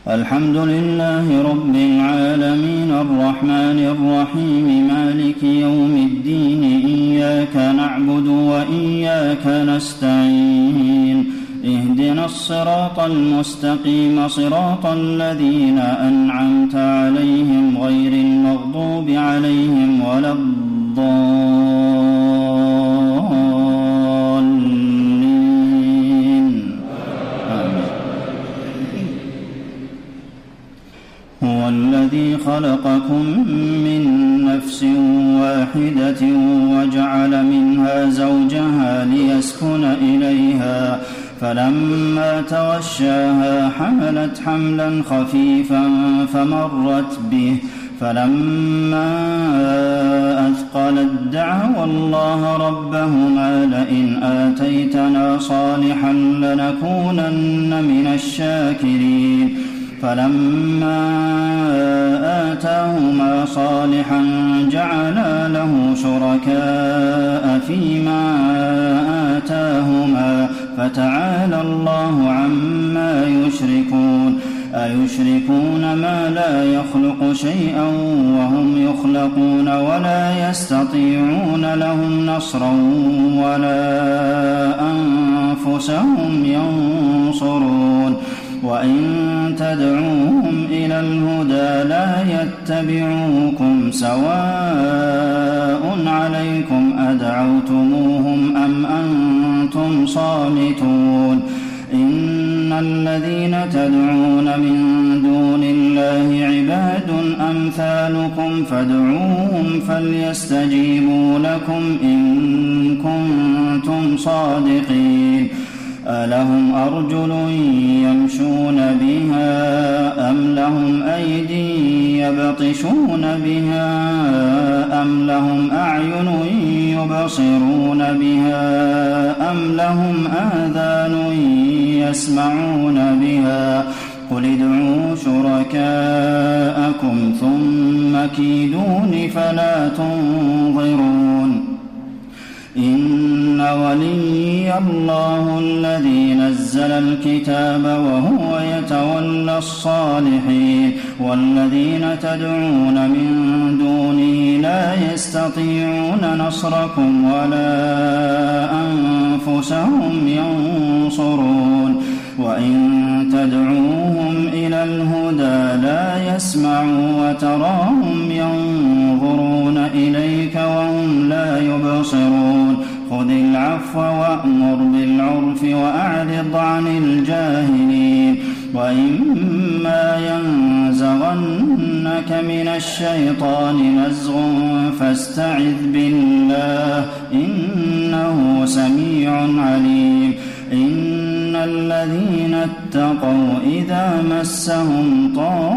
الحمد لله رب العالمين الرحمن الرحيم مالك يوم الدين إياك نعبد وإياك نستعين اهدنا الصراط المستقيم صراط الذين أنعمت عليهم غير المغضوب عليهم ولا الضالين هو الذي خلقكم من نفس واحدة وجعل منها زوجها ليسكن إليها فلما تغشاها حملت حملا خفيفا فمرت به فلما أثقلت دعوا الله ربهما لئن آتيتنا صالحا لنكونن من الشاكرين فلما آتاهما صالحا جعلا له شركاء فيما آتاهما فتعالى الله عما يشركون أيشركون ما لا يخلق شيئا وهم يخلقون ولا يستطيعون لهم نصرا ولا أنفسهم ينصرون وإن تدعوهم إلى الهدى لا يتبعوكم سواء عليكم أدعوتموهم أم أنتم صامتون إن الذين تدعون من دون الله عباد أمثالكم فادعوهم فليستجيبوا لكم إن كنتم صادقين ألهم أرجل يمشون بها أم لهم أيدي يبطشون بها أم لهم أعين يبصرون بها أم لهم آذان يسمعون بها قل ادعوا شركاءكم ثم كيدون فلا تنظرون إن وليي الله الذي نزل الكتاب وهو يتولى الصالحين والذين تدعون من دونه لا يستطيعون نصركم ولا أنفسهم ينصرون وإن تدعوهم إلى الهدى لا يسمعوا وتراهم ينظرون إليك وهم لا يبصرون خذ العفو وأمر بالعرف وأعرض عن الجاهلين وإما ينزغنك من الشيطان نزغ فاستعذ بالله إنه سميع عليم إن الذين اتقوا إذا مسهم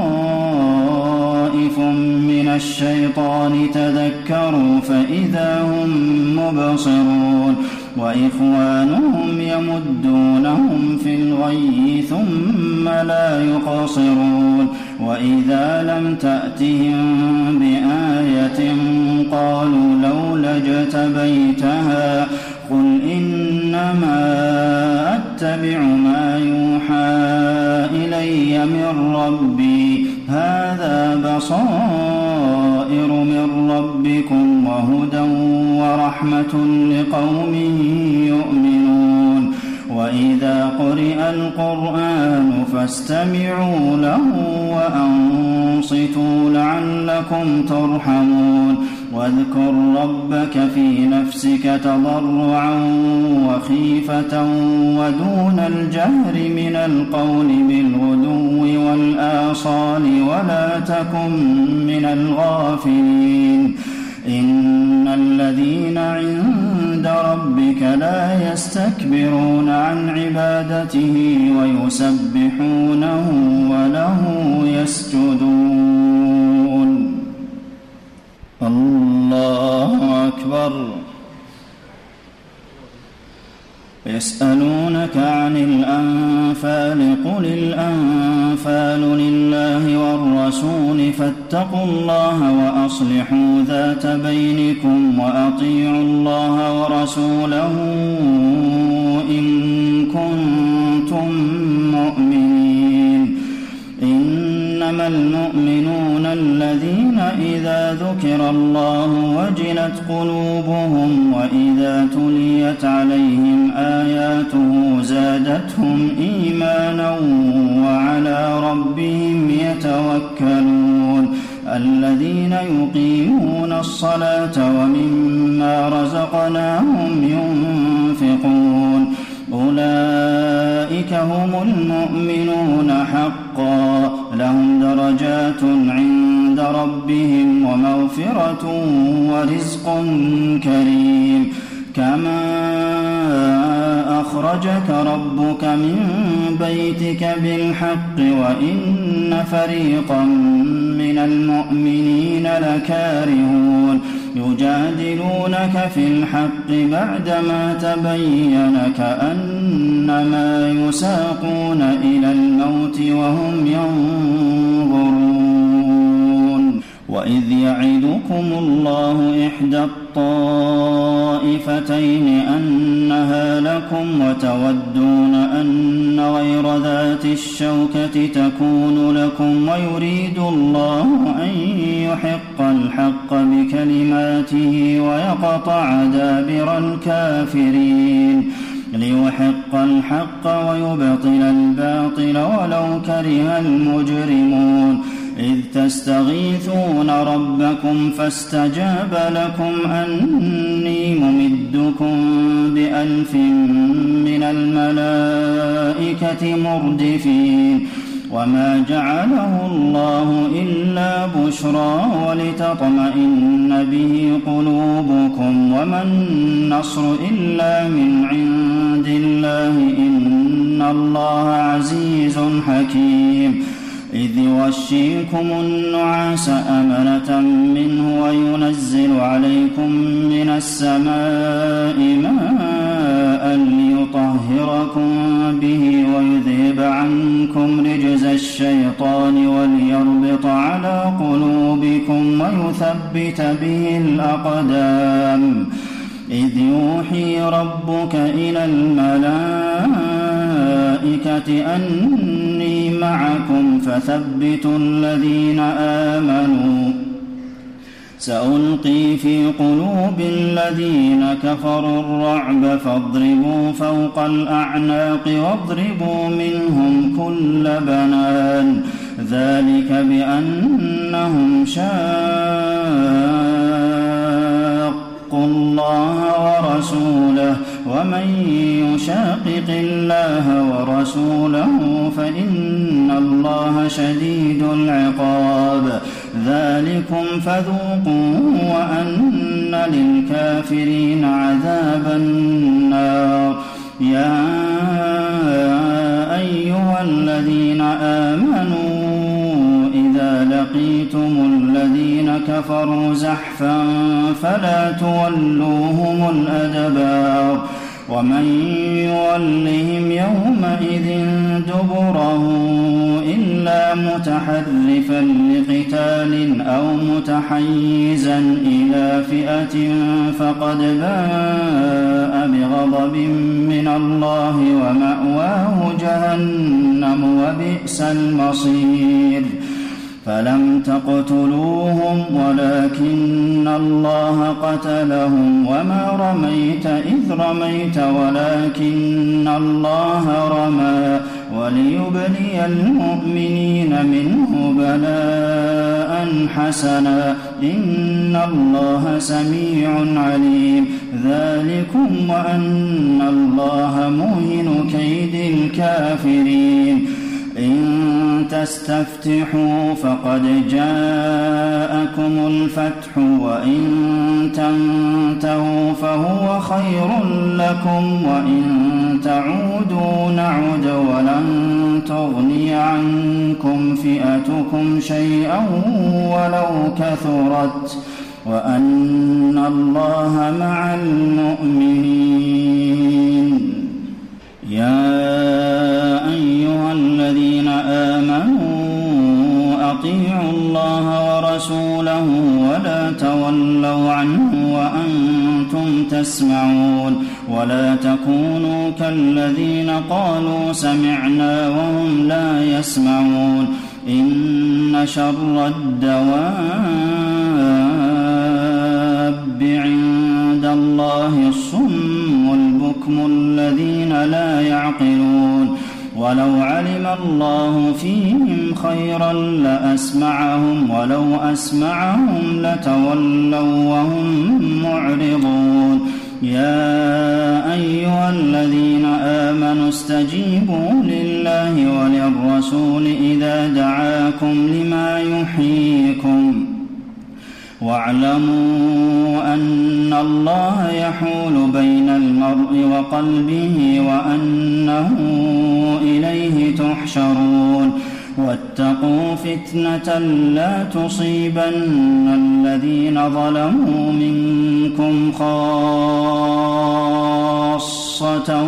طائف من الشيطان تذكروا فإذا هم مبصرون وإخوانهم يمدونهم في الغي ثم لا يقصرون وإذا لم تأتهم بآية قالوا لولا اجتبيتها قل إنما أتبع ما يوحى إلي من ربي هذا بصائر من ربكم وهدى ورحمة لقوم يؤمنون وإذا قرئ القرآن فاستمعوا له وأنصتوا لعلكم ترحمون واذكر ربك في نفسك تضرعا وخيفة ودون الجهر من القول بالغدو والآصال ولا تكن من الغافلين إن الذين عند ربك لا يستكبرون عن عبادته ويسبحونه وله يسجدون الله أكبر يسألونك عن الأنفال قل الأنفال لله والرسول فاتقوا الله وأصلحوا ذات بينكم وأطيعوا الله ورسوله إن كنتم مؤمنين إن إنما المؤمنون الذين إذا ذكر الله وجلت قلوبهم وإذا تليت عليهم آياته زادتهم إيمانا وعلى ربهم يتوكلون الذين يقيمون الصلاة ومما رزقناهم ينفقون أولئك هم المؤمنون حقا لهم درجات عند ربهم ومغفرة ورزق كريم كما أخرجك ربك من بيتك بالحق وإن فريقا من المؤمنين لكارهون يجادلونك في الحق بعدما تبين كأنما يساقون إلى الموت وهم ينظرون وإذ يعدكم الله إحدى الطائفتين أنها لكم وتودون أن غير ذات الشوكة تكون لكم ويريد الله أن يحق الحق بكلماته ويقطع دابر الكافرين ليحق الحق ويبطل الباطل ولو كره المجرمون إذ تستغيثون ربكم فاستجاب لكم أني ممدكم ب1000 من الملائكة مردفين وما جعله الله إلا بشرى ولتطمئن به قلوبكم وما النصر إلا من عند الله إن الله عزيز حكيم إذ يغشيكم النعاس أمنة منه وينزل عليكم من السماء ماء ليطهركم به ويذهب عنكم رجز الشيطان وليربط على قلوبكم ويثبت به الأقدام إذ يوحي ربك إلى الملائكة أني معكم فثبتوا الذين آمنوا سألقي في قلوب الذين كفروا الرعب فاضربوا فوق الأعناق واضربوا منهم كل بنان ذلك بأنهم شاقوا الله ورسوله ومن يشاقق الله ورسوله فإن الله شديد العقاب ذلكم فذوقوه وأن للكافرين عذاب النار يا أيها الذين آمنوا إذا لقيتم الذين كفروا زحفا فلا تولوهم الأدبار ومن يولهم يومئذ دبره إلا متحرفا لقتال أو متحيزا إلى فئة فقد باء بغضب من الله ومأواه جهنم وبئس المصير فلم تقتلوهم ولكن الله قتلهم وما رميت إذ رميت ولكن الله رمى وليبلي المؤمنين منه بلاء حسنا إن الله سميع عليم ذلكم وأن الله موهن كيد الكافرين إن تستفتحوا فقد جاءكم الفتح وإن تنتهوا فهو خير لكم وإن تعودوا نعد ولن تغني عنكم فئتكم شيئا ولو كثرت وأن الله مع المؤمنين يا أيها الذين آمنوا أطيعوا الله ورسوله ولا تولوا عنه وأنتم تسمعون ولا تكونوا كالذين قالوا سمعنا وهم لا يسمعون إن شر الدواب عند الله الصم البكم الذين لا يعقلون ولو علم الله فيهم خيرا لأسمعهم ولو أسمعهم لتولوا وهم معرضون يا أيها الذين آمنوا استجيبوا لله وللرسول إذا دعاكم لما يحييكم واعلموا أن الله يحول بين المرء وقلبه وأنه إليه تحشرون واتقوا فتنة لا تصيبن الذين ظلموا منكم خاصة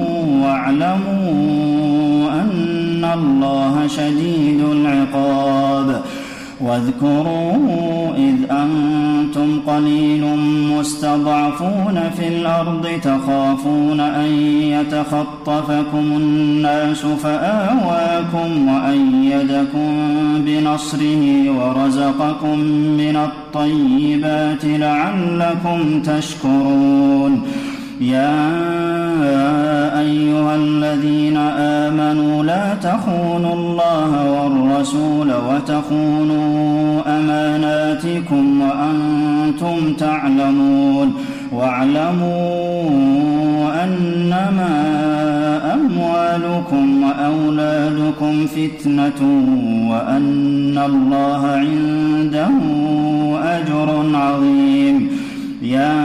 واعلموا أن الله شديد العقاب واذكروا إذ أنتم قليل مستضعفون في الأرض تخافون أن يتخطفكم الناس فآواكم وأيدكم بنصره ورزقكم من الطيبات لعلكم تشكرون يا أيها الذين آمنوا لا تخونوا الله والرسول وتخونوا أماناتكم وأنتم تعلمون واعلموا أنما أموالكم وأولادكم فتنة وأن الله عنده أجر عظيم يا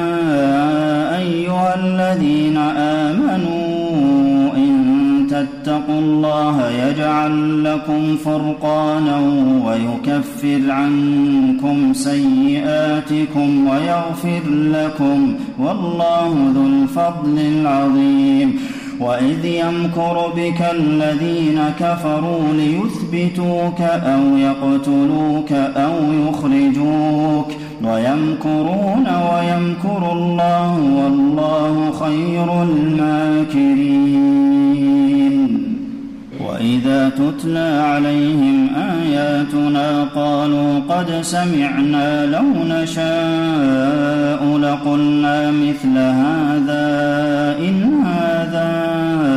أيها الذين آمنوا إن تتقوا الله يجعل لكم فرقانا ويكفر عنكم سيئاتكم ويغفر لكم والله ذو الفضل العظيم وإذ يمكر بك الذين كفروا ليثبتوك أو يقتلوك أو يخرجوك ويمكرون ويمكر الله والله خير الماكرين وإذا تتلى عليهم آياتنا قالوا قد سمعنا لو نشاء لقلنا مثل هذا إن هذا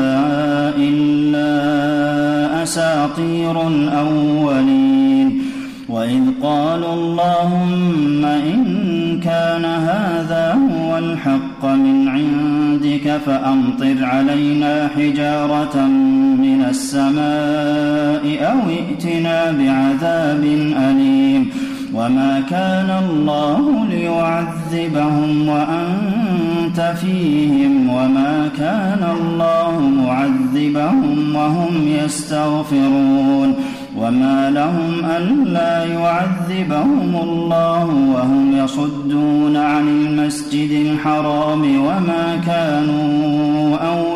إلا أساطير الأولين وإذ قالوا اللهم إن كان هذا هو الحق من عندك فأمطر علينا حجارة من السماء أو ائتنا بعذاب أليم وما كان الله ليعذبهم وأنت فيهم وما كان الله معذبهم وهم يستغفرون وما لهم ألا يعذبهم الله وهم يصدون عن المسجد الحرام وما كانوا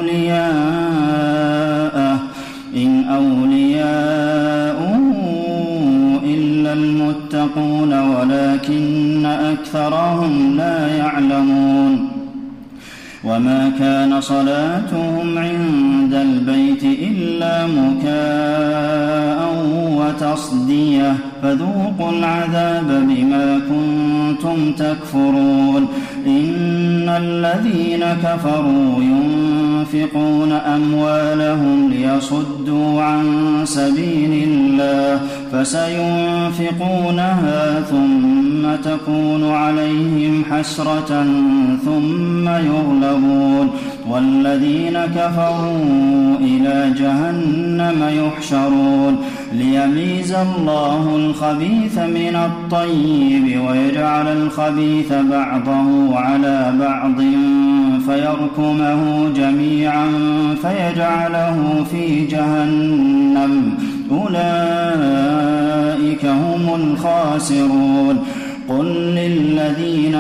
أولياءه إن أولياؤه إلا المتقون ولكن أكثرهم لا يعلمون وما كان صلاتهم عند البيت إلا مكاء وتصدية فذوقوا العذاب بما كنتم تكفرون إن الذين كفروا ينفقون أموالهم ليصدوا عن سبيل الله فسينفقونها ثم تكون عليهم حسرة ثم يغلبون والذين كفروا إلى جهنم يحشرون ليميز الله الخبيث من الطيب ويجعل الخبيث بعضه على بعض فيركمه جميعا فيجعله في جهنم أولئك هم الخاسرون قل للذين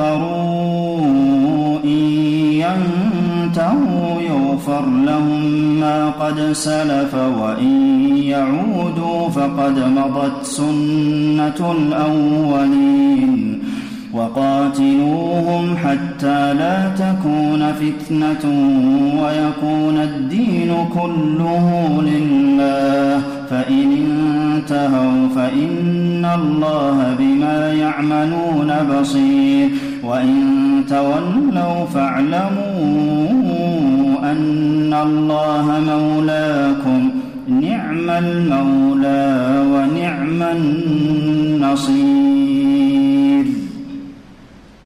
كفروا إن ينتهوا يغفر لهم ما قد سلف وإن يعودوا فقد مضت سنة الأولين وقاتلوهم حتى لا تكون فتنة ويكون الدين كله لله فإن انتهوا فإن الله بما يعملون بصير وإن تولوا فاعلموا أن الله مولاكم نعم المولى ونعم النصير